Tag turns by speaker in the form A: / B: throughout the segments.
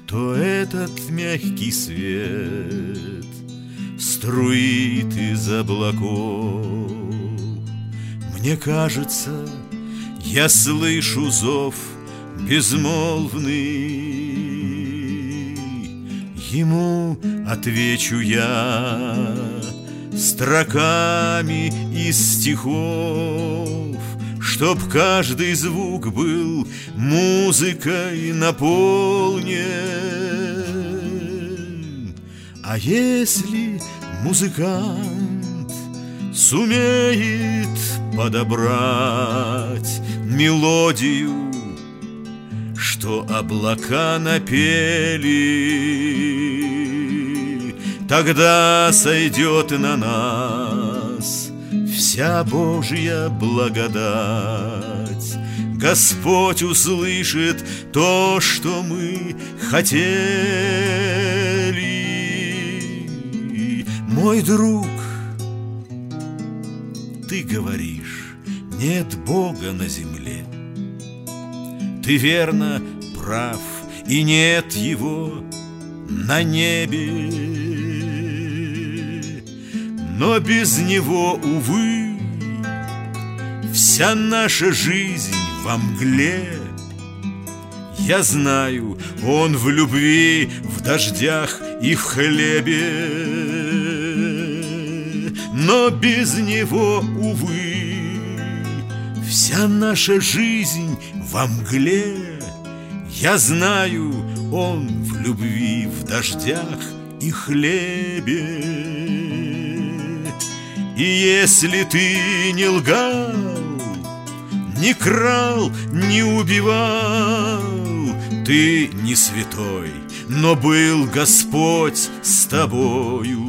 A: кто этот мягкий свет струит из облаков. Мне кажется, я слышу зов безмолвный, ему отвечу я строками из стихов, чтоб каждый звук был музыкой наполнен. А если музыкант сумеет подобрать мелодию, что облака напели, тогда сойдет на нас вся Божья благодать. Господь услышит то, что мы хотели. Мой друг, ты говоришь, нет Бога на земле. Ты верно прав, и нет Его на небе. Но без Него, увы, вся наша жизнь во мгле. Я знаю, Он в любви, в дождях и в хлебе. Но без Него, увы, вся наша жизнь во мгле. Я знаю, Он в любви, в дождях и хлебе. И если ты не лгал, не крал, не убивал, ты не святой, но был Господь с тобою.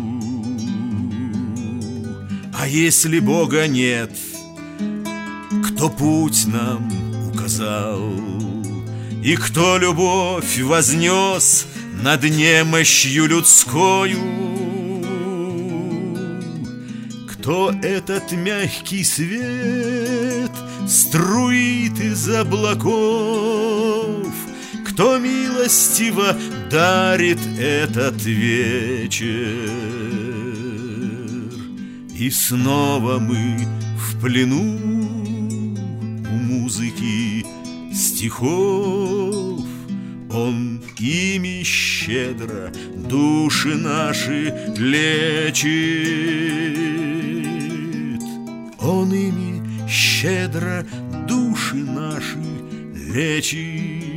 A: А если Бога нет, кто путь нам указал, и кто любовь вознес над немощью людскою? Кто этот мягкий свет струит из облаков? Кто милостиво дарит этот вечер? И снова мы в плену у музыки стихов. Он ими щедро души наши лечит. Он ими щедро души наши лечит.